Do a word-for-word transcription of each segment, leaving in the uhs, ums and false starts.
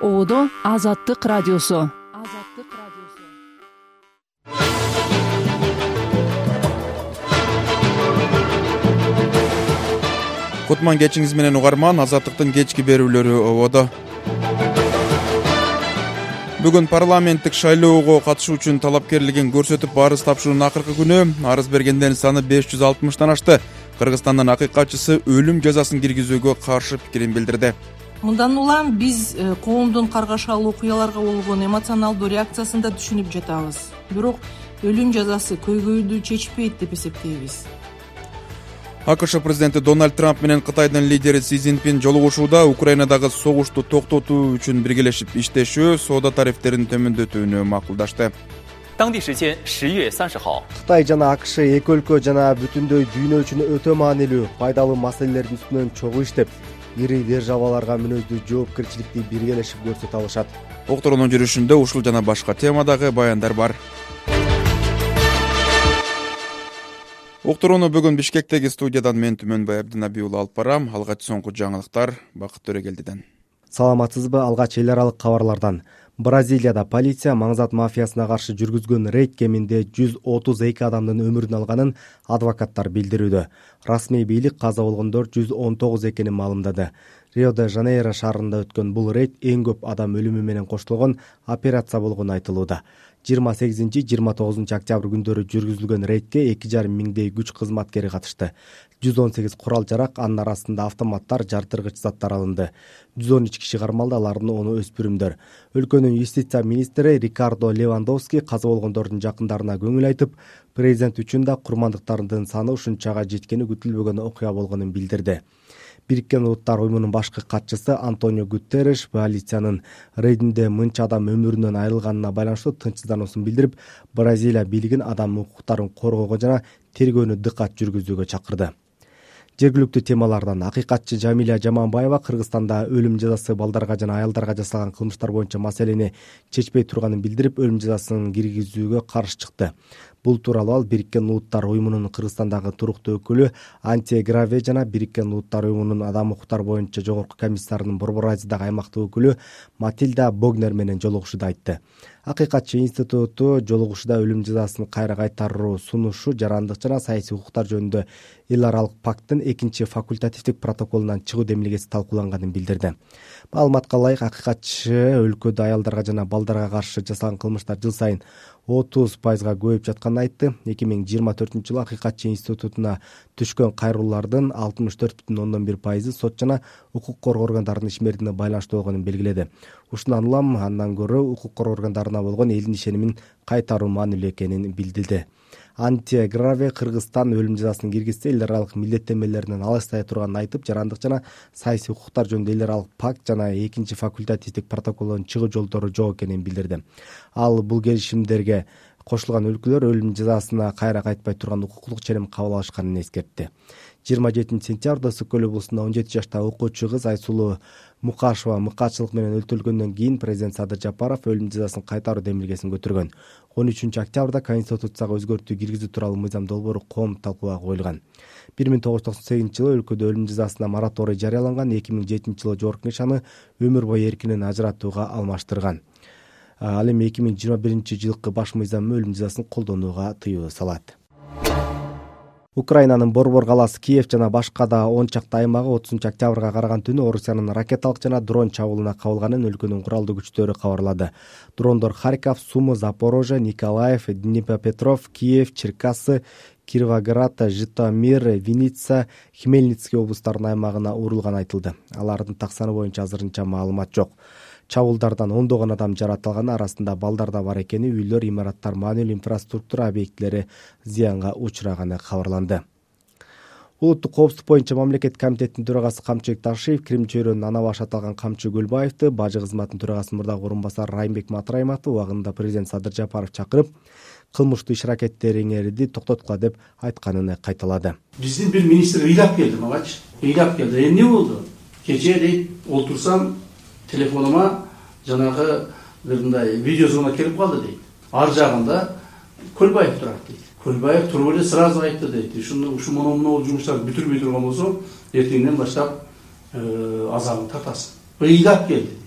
Оодо Азаттык радиосу. Кутман кечиңиз менен угарман, Азаттыктын кечки берүүлөрү ободо. Бүгүн парламенттик шайлоого катышуу үчүн талапкерлигин көрсөтүп арыз тапшыруунун акыркы күнү. Арыз бергендердин саны беш жүз алтымыштан ашты. Кыргызстандын акыйкатчысы өлүм жазасын киргизүүгө каршы пикирин билдирди. Мындан улам биз коомдун каргашалуу окуяларга болгон эмоционалдуу реакциясын да түшүнүп жатабыз. Бирок өлүм жазасы көйгөйдү чечпейт деп эсептейбиз. АКШ президенти Дональд Трамп менен Кытайдын лидери Си Цзиньпин жолугушууда Украинадагы согушту токтотуу үчүн биргелешип иштешүү, соода тарифтерин төмөндөтүүнү макулдашты. Кытай жана АКШ эки өлкө жана бүтүндөй дүйнө үчүн өтө маанилүү, пайдалуу маселелердин үстүнөн чогуу иштеп, ири державаларга мүнөздүү жоопкерчиликти биргелешип көрсөтө алышат. Окторунун жүрүшүндө ушул жана башка темадагы баяндар бар. Уктурууну бүгүн Бишкектеги студиядан мен Түмөнбай Абдинабий уулу алып барам. Алгач соңку жаңылыктар Бакыт Төрөгелдиден. Саламатсызбы? Алгач эл аралык кабарлардан. Бразилияда полиция маңзат мафиясына каршы жүргүзгөн рейд кеминде жүз отуз эки адамдын өмүрүн алганын адвокаттар билдирүүдө. Расмий бийлик каза болгондор жүз он тогуз экенин маалымдады. Рио-де-Жанейро шаарында өткөн бул рейд эң көп адам өлүмү менен коштолгон операция болгону айтылууда. жыйырма сегизинчи — жыйырма тогузунчу октябрь күндөрү жүргүзүлгөн рейдке эки жарым миңдей күч кызматкери катышты. жүз он сегиз курал жарак, анын арасында автоматтар, жартыргыч заттар алынды. жүз он үч киши кармалды, алардын оны өспүрүмдөр. Өлкөнүн юстиция министри Рикардо Левандовски каза болгондордун жакындарына көңүл айтып, президент үчүн да курмандыктардын саны ушунчага жеткени күтүлбөгөн окуя болгонун билдирди. Бириккен Улуттар уюмунун башкы катчысы Антонио Гутерриш полициянын рейдинде мынча адам өмүрүнөн айрылганына байланыштуу тынчсыздануусун билдирип, Бразилия бийлигин адам укуктарын коргоого жана тергөөнү дыкат жүргүзүүгө чакырды. Жергиликтүү темалардан акыйкатчы Жамиля Жаманбаева Кыргызстанда өлүм жазасы балдарга жана аялдарга жасалган кылмыштар боюнча маселени чечпей турганын билдирип, өлүм жазасын киргизүүгө каршы чыкты. Бул тууралуу ал Бириккен Улуттар уюмунун Кыргызстандагы туруктуу өкүлү Антия Граве жана Бириккен Улуттар уюмунун адам укуктары боюнча жогорку комиссарынын Борбор Азиядагы аймактык өкүлү Матильда Богнер менен жолугушууда айтты. Акыйкатчы институту жолугушууда өлүм жазасын кайра кайтаруу сунушу, жарандык жана саясий укуктар жөнүндө эл аралык пакттын экинчи факультативдик протоколунан чыгуу демилгеси талкууланганын билдирди. Маалыматка ылайык, акыйкатчы өлкөдө аялдарга жана балдарга каршы жасалган кылмыштар жыл сайын отуз пайызга көбөйүп жатканын айтты. эки миң жыйырма төртүнчү жылы акыйкатчы институтуна түшкөн кайрылуулардын алтымыш төрт бүтүн ондон бир пайызы сот жана укук коргоо органдарынын ишмерине байланыштуу болгонун белгиледи. Ушундан улам андан көрө укук коргоо органдарына болгон элдин ишенимин кайтаруу маанилүү экенин билдирди. Антия Граве Кыргызстан өлүм жазасын киргизсе эл аралык милдеттенмелеринен алыстай турганын айтып, жарандык жана саясий укуктар жөнүндө эл аралык пакт жана экинчи факультативдик протоколдон чыгуу жолдору жок экенин билдирди. Ал бул келишимдерге кошулган өлкөлөр өлүм жазасына кайра кайтпай турган укуктук ченем кабыл алышканын эскертти. жыйырма жетинчи сентябрда Ысык көл облусунда он жети жаштагы окуучу кыз Айсулуу Мукашева мыкаатчылык менен өлтүрүлгөндөн кийин президент Садыр Жапаров өлүм жазасын кайтаруу демилгесин көтөргөн. он үчүнчү октябрда Конституцияга өзгөртүү киргизүү тууралуу мыйзам долбоору коом талкууга коюлган. бир миң тогуз жүз токсон сегизинчи жылы өлкөдө өлүм жазасына мораторий жарыяланган. эки миң жетинчи жылы жогорку кеңеш аны өмүр бою эркинен ажыратууга алмаштырган. Ал эми эки миң жыйырма биринчи жылкы баш мыйзамы өлүм жазасын колдонууга тыюу салат. Украинанын Борбор калаасы, Киев жана башка да он чакты аймагы отузунчу октябрга караган түнү Орусиянын ракеталык жана дрон чабуулуна кабылганын өлкөнүн куралдуу күчтөрү кабарлады. Дрондор Харьков, Сумы, Запорожье, Николаев, Днепропетров, Киев, Черкассы, Кировоград, Житомир, Винница, Хмельницкий облустарынын аймагына урулганы айтылды. Алардын таксаны боюнча азырынча маалымат жок. Чабуулдардан ондогон адам жаратылганы, арасында балдар да бар экени, үйлөр, имараттар, маанилүү инфраструктура объектилери зыянга учураганы кабарланды. Улуттук коопсуздук боюнча мамлекеттик комитеттин төрагасы Камчыбек Ташиев Крим чөйрөнүн ана башы аталган Камчы Көлбаевди, бажы кызматынын төрагасынын мурдагы орун басары Райымбек Матраимовду убагында президент Садыр Жапаров чакырып, кылмыштуу иш-аракеттериңерди токтоткула деп айтканын кайталады. Биздин бир министр ыйлап келди магачы. Ыйлап келди. Эмне болду? Кечээ дейт, олтурсам телефонума жанагы мындай видео звонок келип калды дейт. Ар жагында Көлбаев турат дейт. Көлбаев туруп эле сразу айтты дейт. Ушуну ушу мономун жумуштарды бүтүрбөй турган болсо, эртеңден баштап азабын тартасың. Ыйлап келди.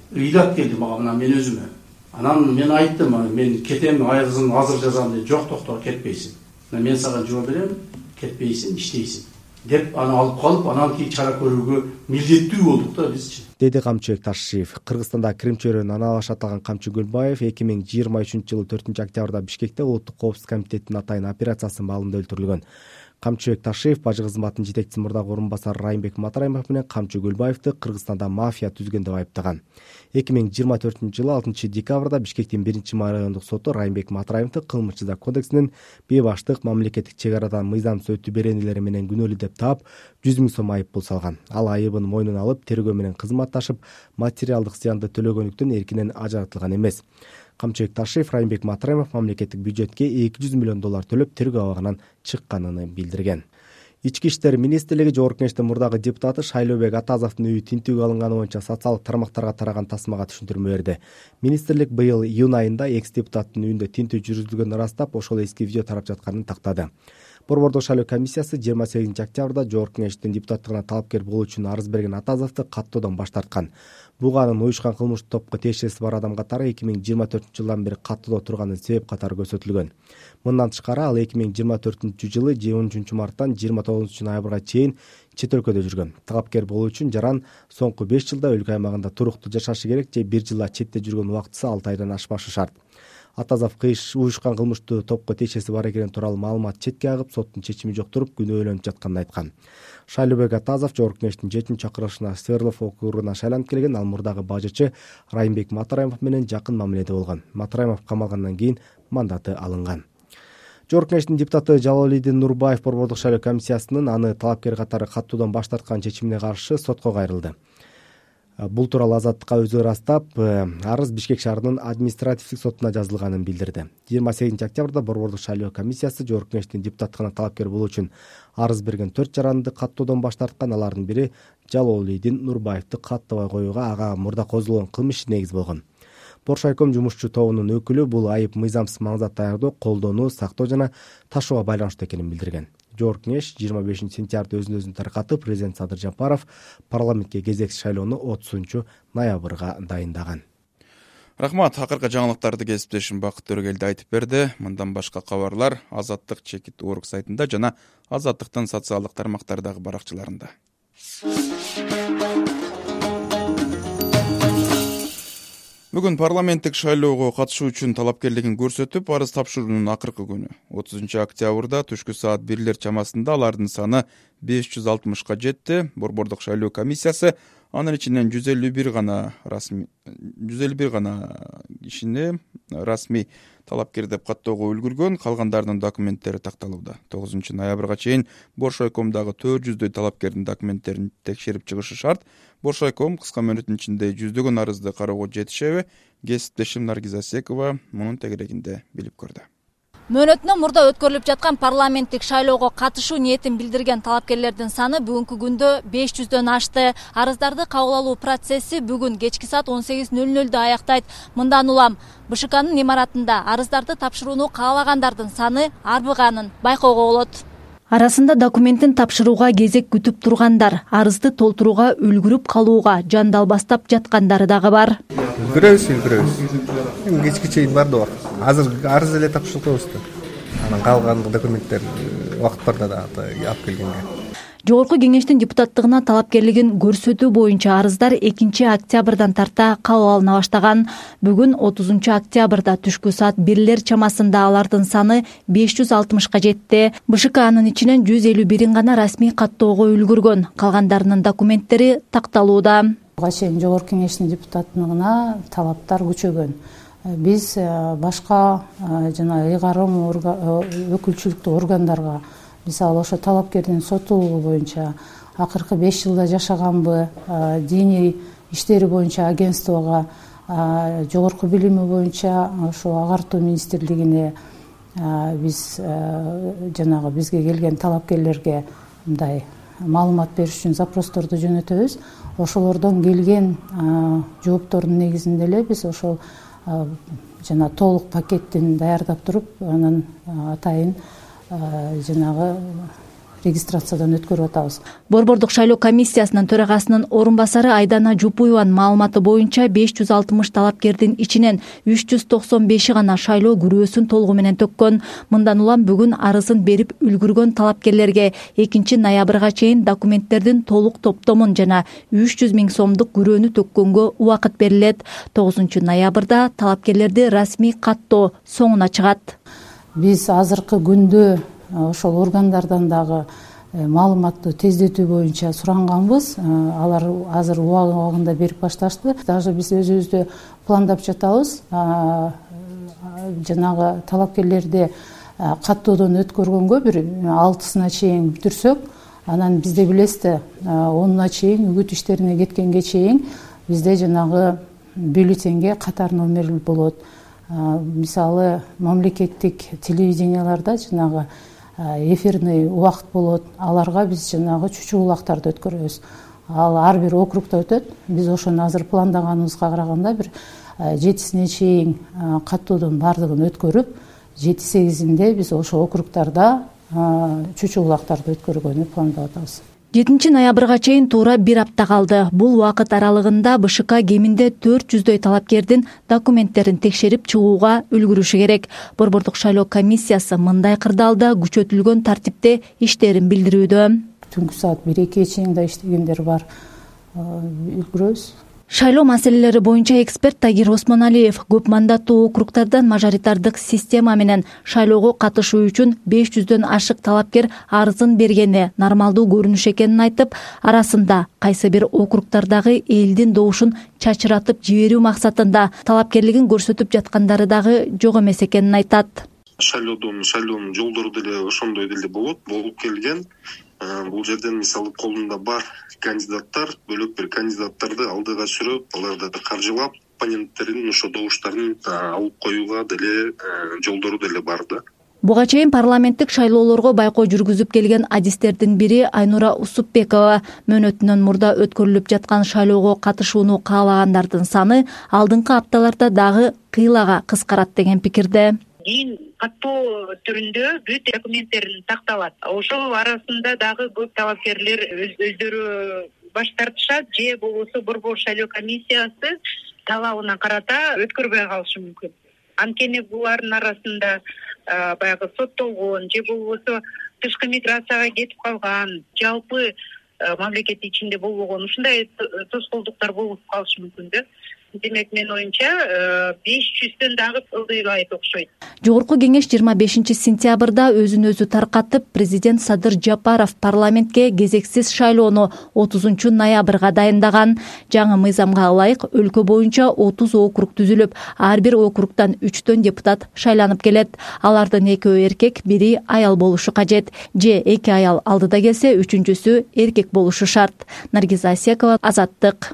ыйлап келди мага мына мен өзүмө. Анан мен айттым, мен кетем, айгызын азыр жазам деп. Жок, токто, кетпейсиң. Мен сага жооп берем, кетпейсиң, иштейсиң деп аны алып калып, анан кийин чара көрүүгө милдеттүү болдук да бизчи. Деди Камчыбек Ташиев. Кыргызстанда Крим чөйрөнүн аналаш аталган Камчы Гүлбаев эки миң жыйырма үчүнчү жылы төртүнчү октябрда Бишкекте Улуттук коопсуздук комитетинин атайын операциясынын маалында өлтүрүлгөн. Камчыбек Ташиев бажы кызматынын жетекчиси мурдагы орун басары Райымбек Матраимов менен Камчы Гүлбаевди Кыргызстанда мафия түзгөн деп айыптаган. эки миң жыйырма төртүнчү жылы алтынчы декабрда Бишкектин биринчи райондук соту Райымбек Матраимовду кылмыш жаза кодексинин бейбаштык, мамлекеттик чек арадан мыйзамсыз өтүү беренелери менен күнөөлүү деп таап, жүз миң сом айып пул салган. Ал айыбын мойнуна алып, тергөө менен кызматташып, материалдык зыянды төлөгөнүктөн эркинен ажыратылган эмес. Камчыбек Ташиев Райымбек Матраимов мамлекеттик бюджетке эки жүз миллион доллар төлөп тергөө абагынан чыкканын билдирген. Ички иштер министрлиги Жогорку Кеңештин мурдагы депутаты Шайлообек Атазовдун үйү тинтүүгө алынганы боюнча социалдык тармактарга тараган тасмага түшүндүрмө берди. Министрлик быйыл июнь айында экс депутаттын үйүндө тинтүү жүргүзүлгөнүн ырастап, ошол эски видео тарап жатканын тактады. Борбордук шайлоо комиссиясы жыйырма сегизинчи октябрда Жогорку Кеңештин депутаттыгына талапкер болуу үчүн арыз берген Атазовду каттоодон баш тарткан. Буганын уюшкан кылмыштык топко тиешеси бар адам катары эки миң жыйырма төртүнчү жылдан бери каттоодо турганын себеп катары көрсөтүлгөн. Мындан тышкары ал эки миң жыйырма төртүнчү жылы он үчүнчү марттан жыйырма тогузунчу ноябрга чейин чет өлкөдө жүргөн. Талапкер болуу үчүн жаран соңку беш жылда өлкө аймагында туруктуу жашашы керек же бир жылда четте жүргөн убактысы алты айдан ашпашы шарт. Атазов кыйш уюшкан кылмыштуу топко тиешеси бар экени тууралуу маалымат четке агып, соттун чечими жок туруп күнөөлөнүп жатканын айткан. Шайлообек Атазов Жогорку Кеңештин жетинчи чакырылышына Сверлов округуна шайланып келген. Ал мурдагы бажычы Райымбек Матраимов менен жакын мамиледе болгон. Матраимов камалгандан кийин мандаты алынган. Жогорку Кеңештин депутаты Жалолидин Нурбаев Борбордук шайлоо комиссиясынын аны талапкер катары каттоодон баш тарткан чечимине каршы сотко кайрылды. Бул тууралуу Азаттыкка өзү ырастап, арыз Бишкек шаарынын административдик сотуна жазылганын билдирди. жыйырма сегизинчи октябрда Борбордук шайлоо комиссиясы Жогорку Кеңештин депутаттыгына талапкер болуу үчүн арыз берген төрт жаранды каттоодон баш тарткан. Алардын бири Жалолидин Нурбаевди каттабай коюуга ага мурда козголгон кылмыш негиз болгон. Боршайком жумушчу тобунун өкүлү бул айып мыйзамсыз маңзат даярдоо, колдонуу, сактоо жана ташууга байланыштуу экенин билдирген. Жогорку Кеңеш жыйырма бешинчи сентябрда өзүн өзүн таркатып, президент Садыр Жапаров парламентке кезекси шайлоону отузунчу ноябрга дайындаган. Рахмат, акыркы жаңылыктарды кесиптешим Бакыт Төрөгелди айтып берди. Мындан башка кабарлар Азаттык чекит орг сайтында жана Азаттыктын социалдык тармактардагы баракчаларында. Бүгүн парламенттик шайлоого катышуу үчүн талапкерлигин көрсөтүп, арыз тапшыруунун акыркы күнү. отузунчу октябрда түшкү саат бирлер чамасында алардын саны беш жүз алтымышка жетти. Борбордук шайлоо комиссиясы анын ичинен жүз элүү бир гана расмий жүз элүү бир гана кишини расмий талапкер деп каттоого үлгүргөн, калгандарынын документтери такталууда. тогузунчу ноябрга чейин Боршайкомдагы төрт жүздөй талапкердин документтерин текшерип чыгышы шарт. Боршайком кыска мөөнөттүн ичинде жүздөгөн арызды кароого жетишеби? Кесиптешим Наргиза Секова мунун тегерегинде билип көрдү. Мөөнөтүнөн мурда өткөрүлүп жаткан парламенттик шайлоого катышуу ниетин билдирген талапкерлердин саны бүгүнкү күндө беш жүздөн ашты. Арыздарды кабыл алуу процесси бүгүн кечки саат он сегиз нөл нөлдө аяктайт. Мындан улам БШКнын имаратында арыздарды тапшырууну каалагандардын саны арбыганын байкоого болот. Арасында документтин тапшырууга кезек күтүп тургандар, арызды толтурууга үлгүрүп калууга жандалбастап жаткандары дагы бар. Үлгүрөбүз, үлгүрөбүз. Кечке чейин барды бар. Азыр арыз эле тапшыртабыз да. Анан калган документтер убакыт барда да алып келгенге. Жогорку Кеңештин депутаттыгына талапкерлигин көрсөтүү боюнча арыздар экинчи октябрдан тарта кабыл алына баштаган. Бүгүн отузунчу октябрда түшкү саат бирлер чамасында алардын саны беш жүз алтымышка жетти. БШК анын ичинен жүз элүү бирин гана расмий каттоого үлгүргөн. Калгандарынын документтери такталууда. Буга чейин Жогорку Кеңештин депутаттыгына талаптар күчөгөн. Биз башка жана ыйгарым өкүлчүлүктүү органдарга, мисалы ошо талапкердин сотулугу боюнча акыркы беш жылда жашаганбы, диний иштери боюнча агентствого, жогорку билими боюнча ошо агартуу министрлигине биз жанагы бизге келген талапкерлерге мындай маалымат бериш үчүн запросторду жөнөтөбүз. Ошолордон келген жооптордун негизинде эле биз ошол жана толук пакеттин даярдап туруп, анан атайын жанагы регистрациядан өткөрүп атабыз. Борбордук шайлоо комиссиясынын төрагасынын орун басары Айдана Жупуеванын маалыматы боюнча беш жүз алтымыш талапкердин ичинен үч жүз токсон беши гана шайлоо күрөөсүн толугу менен төккөн. Мындан улам бүгүн арызын берип үлгүргөн талапкерлерге экинчи ноябрга чейин документтердин толук топтомун жана үч жүз миң сомдук күрөөнү төккөнгө убакыт берилет. тогузунчу ноябрда талапкерлерди расмий каттоо соңуна чыгат. Биз азыркы күндө ошол органдардан дагы маалыматты тездетүү боюнча суранганбыз. Алар азыр убагында берип башташты. Даже биз өзүбүздө пландап жатабыз. Жанагы талапкерлерди каттоодон өткөргөнгө бир алтысына чейин бүтүрсөк, анан бизде билесиз, онуна чейин үгүт иштерине кеткенге чейин бизде жанагы бюллетенге катар номер болот. Мисалы, мамлекеттик телевиденияларда жанагы эфирный убакыт болот. Аларга биз жанагы чүчү улактарды өткөрөбүз. Ал ар бир округда өтөт. Биз ошону азыр пландаганыбызга караганда бир жетисине чейин каттоодон бардыгын өткөрүп, жети сегизинде биз ошо округдарда чүчү улактарды өткөргөнү пландап атабыз. жетинчи ноябрга чейин туура бир апта калды. Бул убакыт аралыгында БШК кеминде төрт жүздөй талапкердин документтерин текшерип чыгууга үлгүрүшү керек. Борбордук шайлоо комиссиясы мындай кырдаалда күчөтүлгөн тартипте иштерин билдирүүдө. Түнкү саат бир экиге чейин да иштегендер бар. Үлгүрөбүз. Шайлоо маселелери боюнча эксперт Тагир Осмоналиев көп мандаттуу округдардан мажоритардык система менен шайлоого катышуу үчүн беш жүздөн ашык талапкер арызын бергени нормалдуу көрүнүш экенин айтып, арасында кайсы бир округдардагы элдин добушун чачыратып жиберүү максатында талапкерлигин көрсөтүп жаткандары дагы жок эмес экенин айтат. Шайлоодон шайлоонун жолдору деле ошондой деле болот, болуп келген. Бул жерден мисалы колунда бар кандидаттар бөлөк бир кандидаттарды алдыга сүрөп, аларды каржылап, оппоненттерин ошо добуштарын алып коюуга деле жолдору деле бар да. Буга чейин парламенттик шайлоолорго байкоо жүргүзүп келген адистердин бири Айнура Усупбекова мөөнөтүнөн мурда өткөрүлүп жаткан шайлоого катышууну каалагандардын саны алдыңкы апталарда дагы кыйлага кыскарат деген пикирде. Кийин каттоо түрүндө бүт документтерин такталат. Ошол арасында дагы көп талапкерлер өздөрү баш тартышат же болбосо Борбор шайлоо комиссиясы талабына карата өткөрбөй калышы мүмкүн. Анткени булардын арасында баягы соттолгон же болбосо тышкы миграцияга кетип калган, жалпы мамлекет ичинде болбогон ушундай тоскоолдуктар болуп калышы мүмкүн да. Демек мен оюмча беш жүздөн дагы ылдыйлайт окшойт. Жогорку кеңеш жыйырма бешинчи сентябрда өзүн өзү таркатып, президент Садыр Жапаров парламентке кезексиз шайлоону отузунчу ноябрга дайындаган. Жаңы мыйзамга ылайык өлкө боюнча отуз округ түзүлүп, ар бир округдан үчтөн депутат шайланып келет. Алардын экөө эркек, бири аял болушу кажет. Же эки аял алдыда келсе, үчүнчүсү эркек болушу шарт. Наргиза Асекова, Азаттык.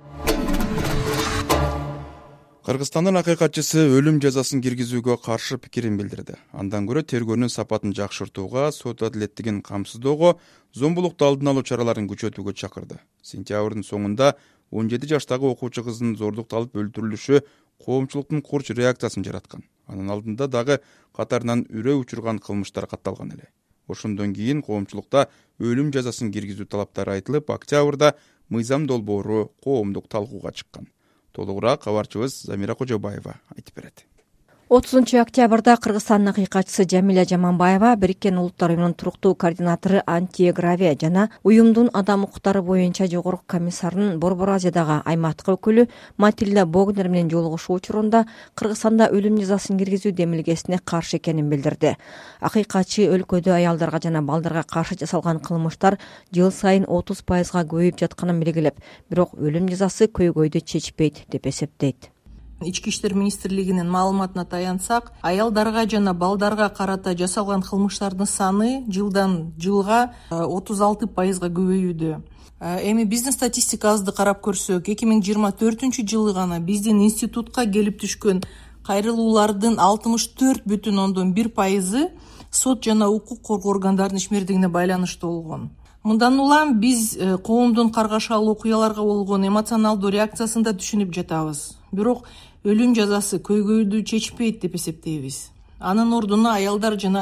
Кыргызстандын акыйкатчысы өлүм жазасын киргизүүгө каршы пикирин билдирди. Андан көрө тергөөнүн сапатын жакшыртууга, сот адилеттигин камсыздоого, зомбулукту алдын алуу чараларын күчөтүүгө чакырды. Сентябрдын соңунда он жети жаштагы окуучу кыздын зордукталып өлтүрүлүшү коомчулуктун курч реакциясын жараткан. Анын алдында дагы катарынан үрөө учурган кылмыштар катталган эле. Ошондон кийин коомчулукта өлүм жазасын киргизүү талаптары айтылып, октябрда мыйзам долбоору коомдук талкууга чыккан. Толугураак кабарчыбыз Замира Кожобаева айтып берет. отузунчу октябрда Кыргызстандын акыйкатчысы Жамиля Жаманбаева Бириккен Улуттар уюмунун туруктуу координатору Антия Граве жана уюмдун адам укуктары боюнча жогорку комиссарынын Борбор Азиядагы аймактык өкүлү Матильда Богнер менен жолугушуу учурунда Кыргызстанда өлүм жазасын киргизүү демилгесине каршы экенин билдирди. Акыйкатчы өлкөдө аялдарга жана балдарга каршы жасалган кылмыштар жыл сайын отуз пайызга көбөйүп жатканын белгилеп, бирок өлүм жазасы көйгөйдү чечпейт деп эсептейт. Ички иштер министрлигинин маалыматына таянсак, аялдарга жана балдарга карата жасалган кылмыштардын саны жылдан жылга отуз алты пайызга көбөйүүдө. Эми биздин статистикабызды карап көрсөк, эки миң жыйырма төртүнчү жылы гана биздин институтка келип түшкөн кайрылуулардын алтымыш төрт бүтүн ондон бир пайызы сот жана укук коргоо органдарынын ишмердигине байланыштуу болгон. Мындан улам биз коомдун каргашалуу окуяларга болгон эмоционалдуу реакциясын да түшүнүп жатабыз. Бирок өлүм жазасы көйгөйдү чечпейт деп эсептейбиз. Анын ордуна аялдар жана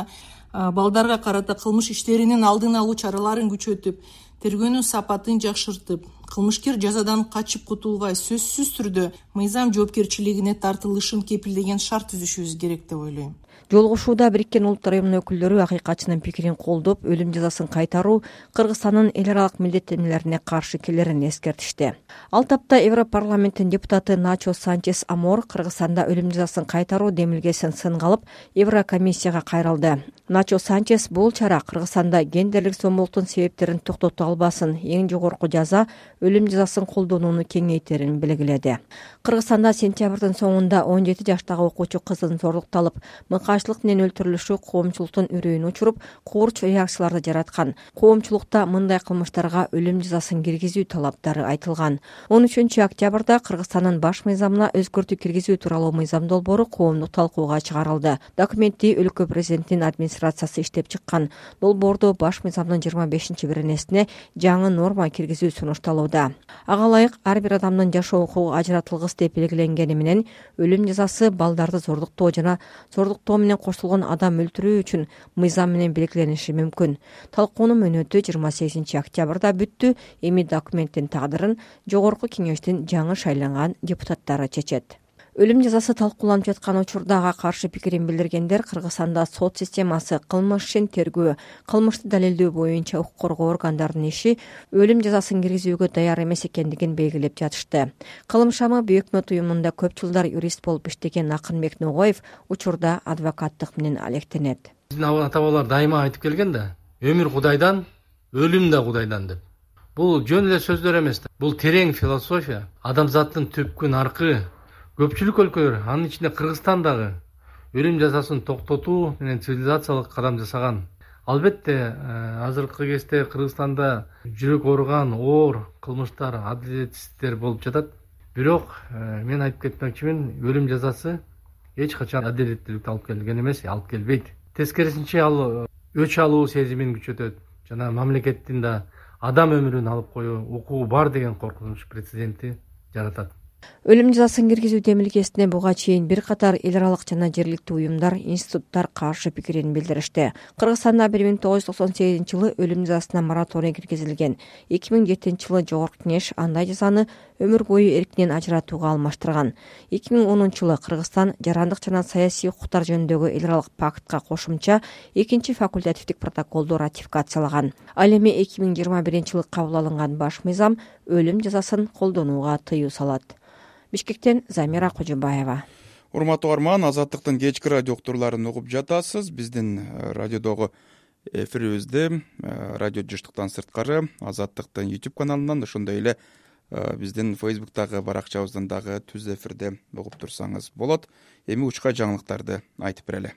балдарга карата кылмыш иштеринин алдын алуу чараларын күчөтүп, тергөөнүн сапатын жакшыртып, кылмышкер жазадан качып кутулбай сөзсүз түрдө мыйзам жоопкерчилигине тартылышын кепилдеген шарт түзүшүбүз керек деп ойлойм. Жолугушууда Бириккен Улуттар Уюмунун өкүлдөрү акыйкатчынын пикирин колдоп, өлүм жазасын кайтаруу Кыргызстандын эл аралык милдеттенмелерине каршы келерин эскертишти. Ал тапта Европарламенттин депутаты Начо Санчес Амор Кыргызстанда өлүм жазасын кайтаруу демилгесин сынга алып, Еврокомиссияга кайрылды. Начо Санчес бул чара Кыргызстанда гендерлик зомбулуктун себептерин токтото албасын, эң жогорку жаза өлүм жазасын колдонууну кеңейтерин белгиледи. Кыргызстанда сентябрдын соңунда он жети жаштагы окуучу кыздын зорлукталып, мыкаачылык менен өлтүрүлүшү коомчулуктун үрөйүн учуруп, куурч реакцияларды жараткан. Коомчулукта мындай кылмыштарга өлүм жазасын киргизүү талаптары айтылган. он үчүнчү октябрда Кыргызстандын баш мыйзамына өзгөртүү киргизүү тууралуу мыйзам долбоору коомдук талкууга чыгарылды. Документти өлкө президентинин администрациясы иштеп чыккан. Долбоордо баш мыйзамдын жыйырма бешинчи беренесине жаңы норма киргизүү сунушталууда. Ага ылайык ар бир адамдын жашоо укугу ажыратылгыс деп белгиленгени менен өлүм жазасы балдарды зордуктоо жана зордуктоо менен коштолгон адам өлтүрүү үчүн мыйзам менен белгилениши мүмкүн. Талкуунун мөөнөтү жыйырма сегизинчи октябрда бүттү. Эми документтин тагдырын жогорку кеңештин жаңы шайланган депутаттары чечет. Өлүм жазасы талкууланып жаткан учурда ага каршы пикирин билдиргендер Кыргызстанда сот системасы, кылмыш ишин тергөө, кылмышты далилдөө боюнча укук коргоо органдарынын иши өлүм жазасын киргизүүгө даяр эмес экендигин белгилеп жатышты. Кылым шамы Бүйөкмөт уюмунда көп жылдар юрист болуп иштеген Акынбек Ногоев учурда адвокаттык менен алектенет. Биздин ата бабалар дайыма айтып келген да, өмүр Кудайдан, өлүм да Кудайдан деп. Бул жөн эле сөздөр эмес. Бул терең философия, адамзаттын түпкүн аркы. Көпчүлүк өлкөлөр, анын ичинде Кыргызстан дагы өлүм жазасын токтотуу менен цивилизациялык кадам жасаган. Албетте, азыркы кезде Кыргызстанда жүрөк ооруган, оор кылмыштар, адилетсиздиктер болуп жатат. Бирок мен айтып кетмекчимин, өлүм жазасы эч качан адилеттүүлүктү алып келген эмес, алып келбейт. Тескерисинче ал өч алуу сезимин күчөтөт жана мамлекеттин да адам өмүрүн алып коюу укугу бар деген коркунуч прецедентти жаратат. Өлүм жазасын киргизүү демилгесине буга чейин бир катар эл аралык жана жергиликтүү уюмдар, институттар каршы пикирин билдиришти. Кыргызстанда бир миң тогуз жүз токсон сегизинчи жылы өлүм жазасына мораторий киргизилген. эки миң жетинчи жылы жогорку кеңеш андай жазаны өмүр бою эркинен ажыратууга алмаштырган. эки миң онунчу жылы Кыргызстан жарандык жана саясий укуктар жөнүндөгү эл аралык пактка кошумча экинчи факультативдик протоколду ратификациялаган. Ал эми эки миң жыйырма биринчи жылы кабыл алынган баш мыйзам өлүм жазасын колдонууга тыюу салат. Бишкектен Замира Кожобаева. Урматтуу угарман, Азаттыктын кечки радио уктурууларын угуп жатасыз. Биздин радиодогу эфирибизде радио жыштыктан сырткары Азаттыктын YouTube каналынан, ошондой эле биздин Facebook'тагы баракчабыздан дагы түз эфирде угуп турсаңыз болот. Эми учка жаңылыктарды айтып берели.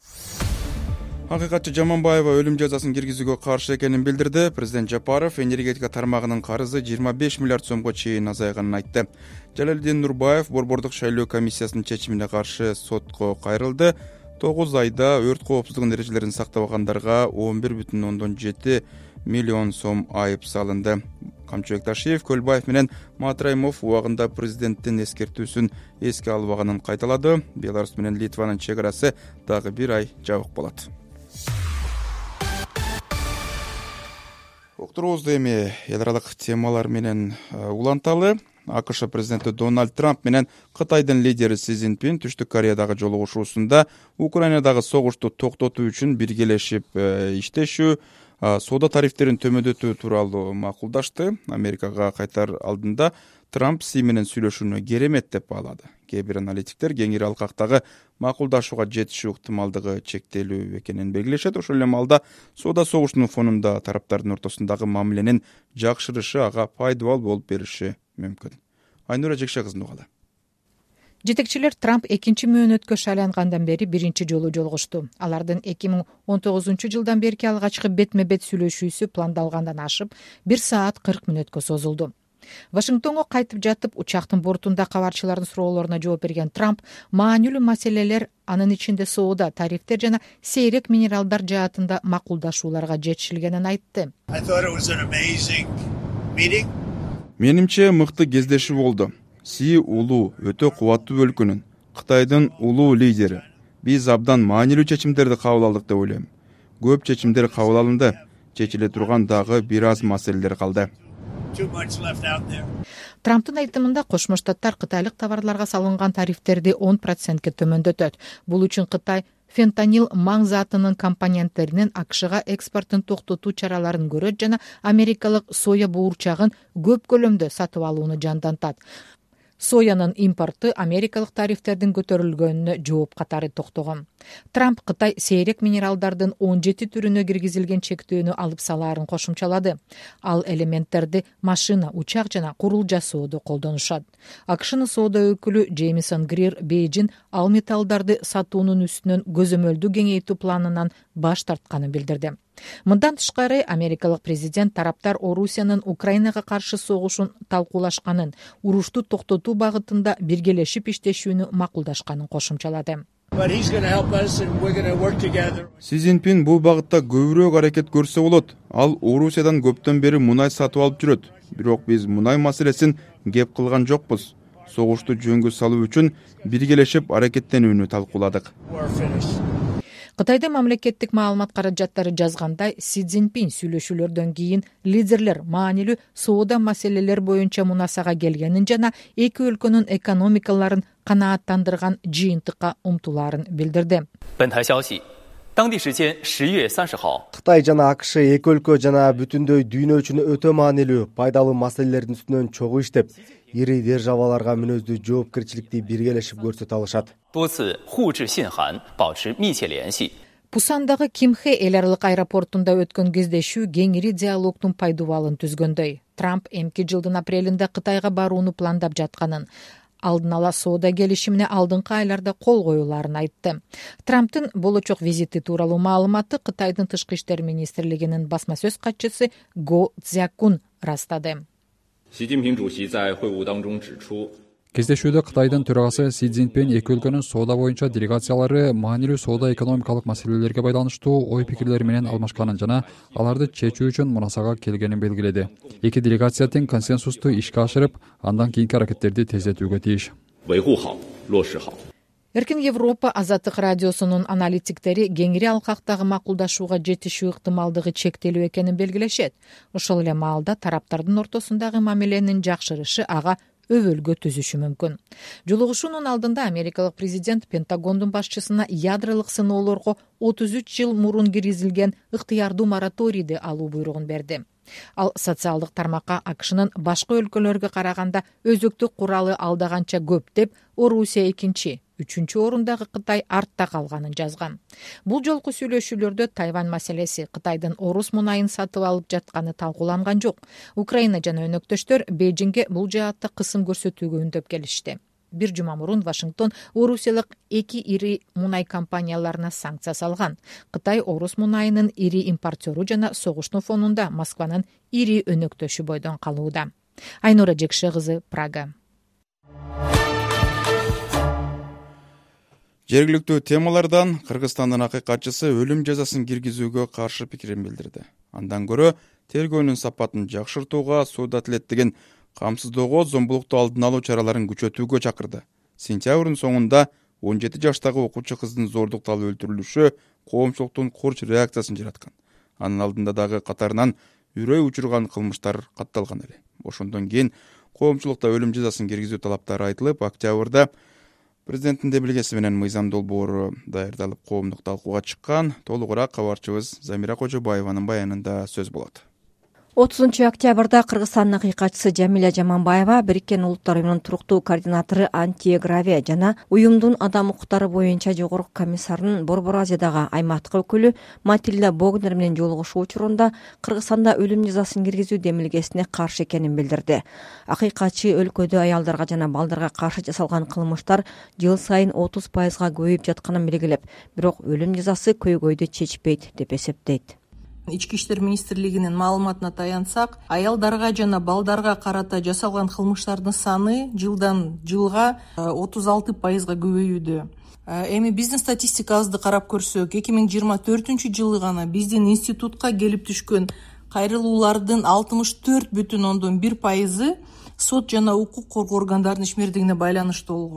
Акыйкатчы Жаманбаева өлүм жазасын киргизүүгө каршы экенин билдирди. Президент Жапаров энергетика тармагынын карызы жыйырма беш миллиард сомго чейин азайганын айтты. Жалалдин Нурбаев борбордук шайлоо комиссиясынын чечимине каршы сотко кайрылды. тогуз айда өрт коопсуздугунун эрежелерин сактабагандарга он бир бүтүн ондон жети миллион сом айып салынды. Камчыбек Ташиев Көлбаев менен Матраимов убагында президенттин эскертүүсүн эске албаганын кайталады. Беларусь менен Литванын чек арасы дагы бир ай жабык болот. Уктуруубузду эми эл аралык темалар менен уланталы. АКШ президенти Дональд Трамп менен Кытайдын лидери Си Цзиньпин Түштүк Кореядагы жолугушуусунда Украинадагы согушту токтотуу үчүн биргелешип иштешүү, соода тарифтерин төмөндөтүү тууралуу макулдашты. Америкага кайтар алдында Трамп Си менен сүйлөшүүнү керемет деп баалады. Кээ бир аналитиктер кеңири алкактагы макулдашууга жетишүү ыктымалдыгы чектелүү экенин белгилешет. Ошол эле маалда соода согуштунун фонунда тараптардын ортосундагы мамиленин жакшырышы ага пайдалуу болуп бериши мүмкүн. Айнура Жекше кызын угалы. Жетекчилер Трамп экинчи мөөнөткө шайлангандан бери биринчи жолу жолугушту. Алардын эки миң он тогузунчу жылдан берки алгачкы бетме-бет сүйлөшүүсү пландалгандан ашып бир саат кырк мүнөткө созулду. Вашингтонго кайтып жатып, учактын бортунда кабарчылардын суроолоруна жооп берген Трамп маанилүү маселелер, анын ичинде соода, тарифтер жана сейрек минералдар жаатында макулдашууларга жетишилгенин айтты. Менимче мыкты кездешүү болду. Си улуу, өтө кубаттуу өлкөнүн, Кытайдын улуу лидери. Биз абдан маанилүү чечимдерди кабыл алдык деп ойлойм. көп чечимдер кабыл алынды. Чечиле турган дагы бир аз маселелер калды. Трамптын айтымында Кошмо Штаттар кытайлык товарларга салынган тарифтерди он процентке төмөндөтөт. Бул үчүн Кытай фентанил маң затынын компоненттеринин АКШга экспортун токтотуу чараларын көрөт жана америкалык соя буурчагын көп көлөмдө сатып алууну жандантат. Соянын импорты америкалык тарифтердин көтөрүлгөнүнө жооп катары токтогон. Трамп Кытай сейрек минералдардын он жети түрүнө киргизилген чектөөнү алып салаарын кошумчалады. Ал элементтерди машина, учак жана курул жасоодо колдонушат. АКШнын соода өкүлү Джеймисон Грир Бейжин ал металлдарды сатуунун үстүнөн көзөмөлдүү кеңейтүү планынан баш тартканын билдирди. Мындан тышкары америкалык президент тараптар Орусиянын Украинага каршы согушун талкуулашканын, урушту токтотуу багытында биргелешип иштешүүнү макулдашканын кошумчалады. Си Цзиньпин бул багытта көбүрөөк аракет көрсө болот. Ал Орусиядан көптөн бери мунай сатып алып жүрөт. Бирок биз мунай маселесин кеп кылган жокпуз. Согушту жөнгө салуу үчүн биргелешип аракеттенүүнү талкууладык. Кытайда мамлекеттик маалымат каражаттары жазгандай, Си Цзиньпин сүйлөшүүлөрдөн кийин лидерлер маанилүү соода маселелер боюнча мунасага келгенин жана эки өлкөнүн экономикаларын канааттандырган жыйынтыкка умтулаарын билдирди. Кытай жана АКШ эки өлкө жана бүтүндөй дүйнө үчүн өтө маанилүү, пайдалуу маселелердин үстүнөн чогуу иштеп, ири державаларга мүнөздүү жоопкерчиликти биргелешип көрсөтө алышат. Пусандагы Кимхэ эл аралык аэропортунда өткөн кездешүү кеңири диалогдун пайдубалын түзгөндөй. Трамп эмки жылдын апрелинде Кытайга барууну пландап жатканын, алдын ала соода келишимине алдыңкы айларда кол коюларын айтты. Трамптын болочок визити тууралуу маалыматты Кытайдын тышкы иштер министрлигинин басма сөз катчысы Го Цзякун ырастады. Кездешүүдө Кытайдын төрагасы Си Цзиньпин эки өлкөнүн соода боюнча делегациялары маанилүү соода экономикалык маселелерге байланыштуу ой пикирлери менен алмашканын жана аларды чечүү үчүн мунасага келгенин белгиледи. Эки делегация тең консенсусту ишке ашырып, андан кийинки аракеттерди тездетүүгө тийиш. Эркин Европа Азаттык радиосунун аналитиктери кеңири алкактагы макулдашууга жетишүү ыктымалдыгы чектелүү экенин белгилешет. Ошол эле маалда тараптардын ортосундагы мамиленин жакшырышы ага өбөлгө түзүшү мүмкүн. Жолугушуунун алдында америкалык президент Пентагондун башчысына ядролук сыноолорго отуз үч жыл мурун киргизилген ыктыярдуу мораторийди алуу буйругун берди. Ал социалдык тармакка АКШнын башка өлкөлөргө караганда өзөктүк куралы алдаганча көп деп, Орусия экинчи, үчүнчү орундагы Кытай артта калганын жазган. Бул жолку сүйлөшүүлөрдө Тайвань маселеси, Кытайдын орус мунайын сатып алып жатканы талкууланган жок. Украина жана өнөктөштөр Бейжиңге бул жаатта кысым көрсөтүүгө үндөп келишти. Бир жума мурун Вашингтон орусиялык эки ири мунай компанияларына санкция салган. Кытай орус мунайынын ири импортеру жана согуштун фонунда Москванын ири өнөктөшү бойдон калууда. Айнура Жекше кызы, Прага. Жергиликтүү темалардан Кыргызстандын акыйкатчысы өлүм жазасын киргизүүгө каршы пикирин билдирди. Андан көрө тергөөнүн сапатын жакшыртууга, суда тилеттигин камсыздоого, зомбулукту алдын алуу чараларын күчөтүүгө чакырды. Сентябрдын соңунда он жети жаштагы окуучу кыздын зордукталып өлтүрүлүшү коомчулуктун курч реакциясын жараткан. Анын алдында дагы катарынан үрөй учурган кылмыштар катталган эле. Ошондон кийин коомчулукта өлүм жазасын киргизүү талаптары айтылып, октябрда президенттин демилгеси менен мыйзам долбоору даярдалып коомдук талкууга чыккан. Толугураак кабарчыбыз Замира Кожобаеванын баянында сөз болот. отузунчу октябрда Кыргызстандын акыйкатчысы Жамиля Жаманбаева Бириккен Улуттар уюмунун туруктуу координатору Антия Граве жана уюмдун адам укуктары боюнча жогорку комиссарынын Борбор Азиядагы аймактык өкүлү Матильда Богнер менен жолугушуу учурунда Кыргызстанда өлүм жазасын киргизүү демилгесине каршы экенин билдирди. Акыйкатчы өлкөдө аялдарга жана балдарга каршы жасалган кылмыштар жыл сайын отуз пайызга көбөйүп жатканын белгилеп, бирок өлүм жазасы көйгөйдү чечпейт деп эсептейт. Ички иштер министрлигинин маалыматына таянсак, аялдарга жана балдарга карата жасалган кылмыштардын саны жылдан жылга отуз алты пайызга көбөйүүдө. Эми биздин статистикабызды карап көрсөк, эки миң жыйырма төртүнчү жылы гана биздин институтка келип түшкөн кайрылуулардын алтымыш төрт бүтүн ондон бир пайызы сот жана укук коргоо органдарынын ишмердигине байланыштуу болгон.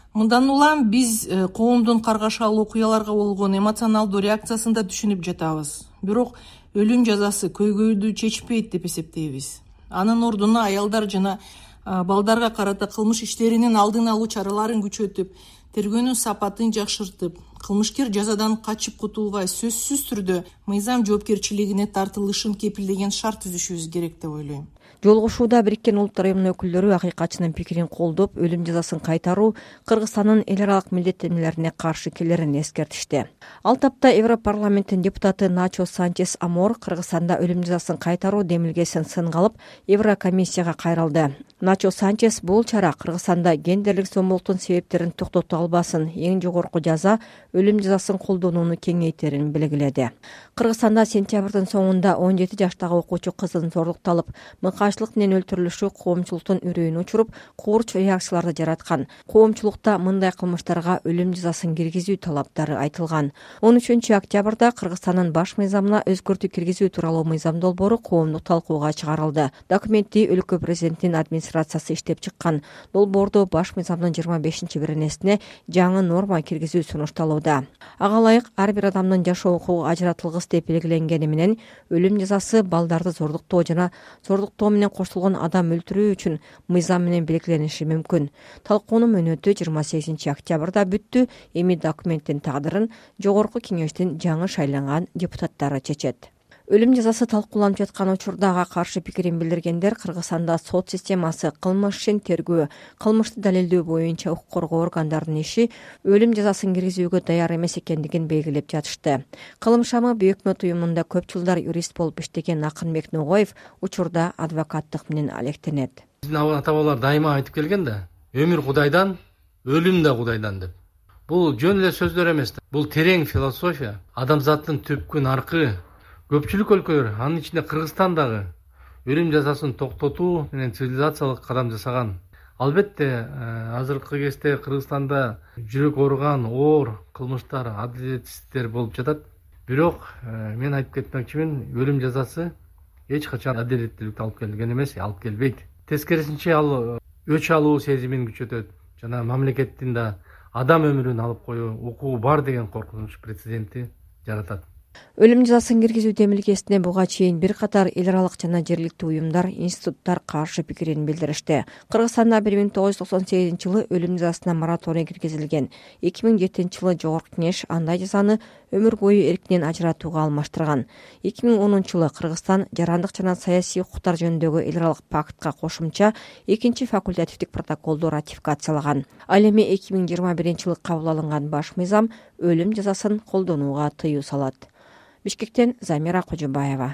Мындан улам биз коомдун каргашал окуяларга болгон эмоционалдуу реакциясын да түшүнүп жатабыз. Бирок өлүм жазасы көйгөйдү чечпейт деп эсептейбиз. Анын ордуна аялдар жана балдарга карата кылмыш иштеринин алдын алуу чараларын күчөтүп, тергөөнүн сапатын жакшыртып, кылмышкер жазадан качып кутулбай сөзсүз түрдө мыйзам жоопкерчилигине тартылышын кепилдеген шарт түзүшүбүз керек деп ойлойм. Жолугушууда Бириккен Улуттар Уюмунун өкүлдөрү акыйкатчынын пикирин колдоп, өлүм жазасын кайтаруу Кыргызстандын эл аралык милдеттенмелерине каршы келерин эскертишти. Ал тапта Европарламенттин депутаты Начо Санчес Амор Кыргызстанда өлүм жазасын кайтаруу демилгесин сынга алып, Еврокомиссияга кайрылды. Начо Санчес бул чара Кыргызстанда гендерлик зомбулуктун себептерин токтото албасын, эң жогорку жаза өлүм жазасын колдонууну кеңейтерин белгиледи. Кыргызстанда сентябрдын соңунда он жети жаштагы окуучу кыздын зорлукталып, мыкаачылык менен өлтүрүлүшү коомчулуктун үрөйүн учуруп, куурч реакцияларды жараткан. Коомчулукта мындай кылмыштарга өлүм жазасын киргизүү талаптары айтылган. он үчүнчү октябрда Кыргызстандын баш мыйзамына өзгөртүү киргизүү тууралуу мыйзам долбоору коомдук талкууга чыгарылды. Документти өлкө президентинин администрациясы иштеп чыккан. Долбоордо баш мыйзамдын жыйырма бешинчи беренесине жаңы норма киргизүү сунушталууда. Ага ылайык ар бир адамдын жашоо укугу ажыратылгыс деп белгиленгени менен өлүм жазасы балдарды зордуктоо жана зордуктоо менен коштолгон адам өлтүрүү үчүн мыйзам менен белгилениши мүмкүн. Талкуунун мөөнөтү жыйырма сегизинчи октябрда бүттү. Эми документтин тагдырын жогорку кеңештин жаңы шайланган депутаттары чечет. Өлүм жазасы талкууланып жаткан учурда ага каршы пикирин билдиргендер Кыргызстанда сот системасы, кылмыш ишин тергөө, кылмышты далилдөө боюнча укук коргоо органдарынын иши өлүм жазасын киргизүүгө даяр эмес экендигин белгилеп жатышты. Кылымшамы Бүйөкмөт уюмунда көп жылдар юрист болуп иштеген Акынбек Ногоев учурда адвокаттык менен алектенет. Биздин ата бабалар дайыма айтып келген да, өмүр Кудайдан, өлүм да Кудайдан деп. Бул жөн эле сөздөр эмес да. Бул терең философия, адамзаттын түпкүн аркы. Көпчүлүк өлкөлөр, анын ичинде Кыргызстан дагы өлүм жазасын токтотуу менен цивилизациялык кадам жасаган. Албетте, азыркы кезде Кыргызстанда жүрөк ооруган, оор кылмыштар, адилетсиздиктер болуп жатат. Бирок мен айтып кетмекчимин, өлүм жазасы эч качан адилеттүүлүктү алып келген эмес, алып келбейт. Тескерисинче ал өч алуу сезимин күчөтөт жана мамлекеттин да адам өмүрүн алып коюу укугу бар деген коркунуч прецедентти жаратат. Өлүм жазасын киргизүү демилгесине буга чейин бир катар эл аралык жана жергиликтүү уюмдар, институттар каршы пикирин билдиришти. Кыргызстанда бир миң тогуз жүз токсон сегизинчи жылы өлүм жазасына мораторий киргизилген. эки миң жетинчи жылы жогорку кеңеш андай жазаны өмүр бою эркинен ажыратууга алмаштырган. эки миң онунчу жылы Кыргызстан жарандык жана саясий укуктар жөнүндөгү эл аралык пактка кошумча экинчи факультативдик протоколду ратификациялаган. Ал эми эки миң жыйырма биринчи жылы кабыл алынган баш мыйзам өлүм жазасын колдонууга тыюу салат. Бишкектен Замира Кожобаева.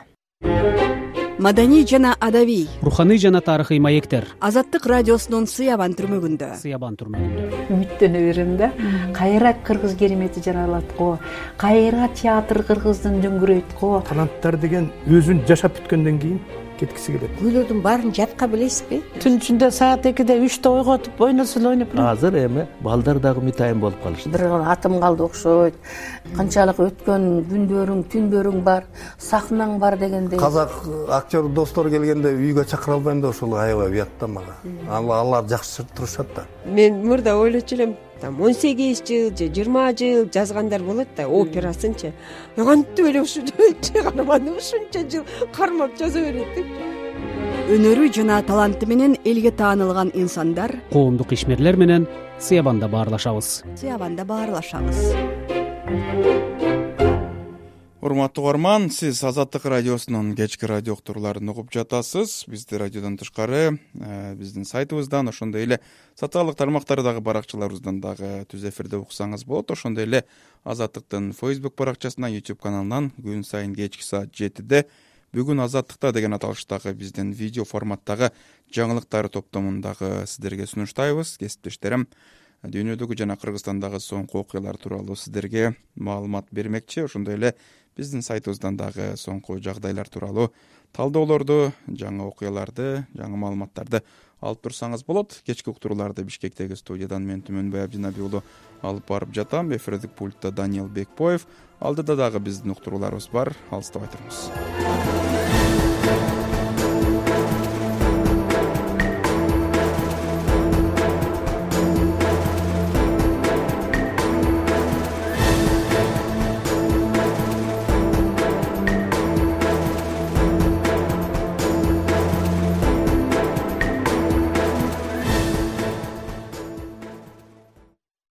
Маданий жана адабий, руханий жана тарыхый маектер. Азаттык радиосунун Сыябан түрмөгүндө. Сыябан түрмөгүндө. Үмүттөнө берем да. Кайра кыргыз керемети жаралат го. Кайра театр кыргыздын дөңгүрөйт го. Таланттар деген өзүн жашап бүткөндөн кийин кеткиси келет. Күйлөрдүн баарын жатка билесизби? Түн ичинде саат экиде үчтө ойготуп ойносун ойноп. Азыр эми балдар дагы мутайым болуп калышты. Бир атым калды окшойт. Канчалык өткөн күндөрүң, түндөрүң бар, сахнаң бар дегендей. Казак актер достор келгенде үйгө чакыра албайм да ошол аябай уят да мага. Алар жакшы турушат да. Мен мурда ойлочу элем, там он сегиз жыл же жыйырма жыл жазгандар болот да, операсынчы. Кантип эле ушу чыгарманы ушунча жыл кармап жаза берет деп. Өнөрү жана таланты менен элге таанылган инсандар коомдук ишмерлер менен Сыябанда баарлашабыз. Сыябанда баарлашабыз. Урматтуу угарман, сиз Азаттык радиосунун кечки радио уктурууларын угуп жатасыз. Бизди радиодон тышкары биздин сайтыбыздан, ошондой эле социалдык тармактардагы баракчаларыбыздан дагы түз эфирде уксаңыз болот. Ошондой эле Азаттыктын Facebook баракчасынан, YouTube каналынан күн сайын кечки саат жетиде бүгүн Азаттыкта деген аталыштагы биздин видео форматтагы жаңылыктар топтомундагы сиздерге сунуштайбыз. Кесиптештерим дүйнөдөгү жана Кыргызстандагы соңку окуялар тууралуу сиздерге маалымат бермекчи. Ошондой эле биздин сайтыбыздан дагы соңку жагдайлар тууралуу талдоолорду, жаңы окуяларды, жаңы маалыматтарды алып турсаңыз болот. Кечки уктурууларды Бишкектеги студиядан мен Түмөнбай Абдинабий уулу алып барып жатам. Эфирдик пультта Даниил Бекбоев. Алдыда дагы биздин уктурууларыбыз бар. Алыстабай туруңуз.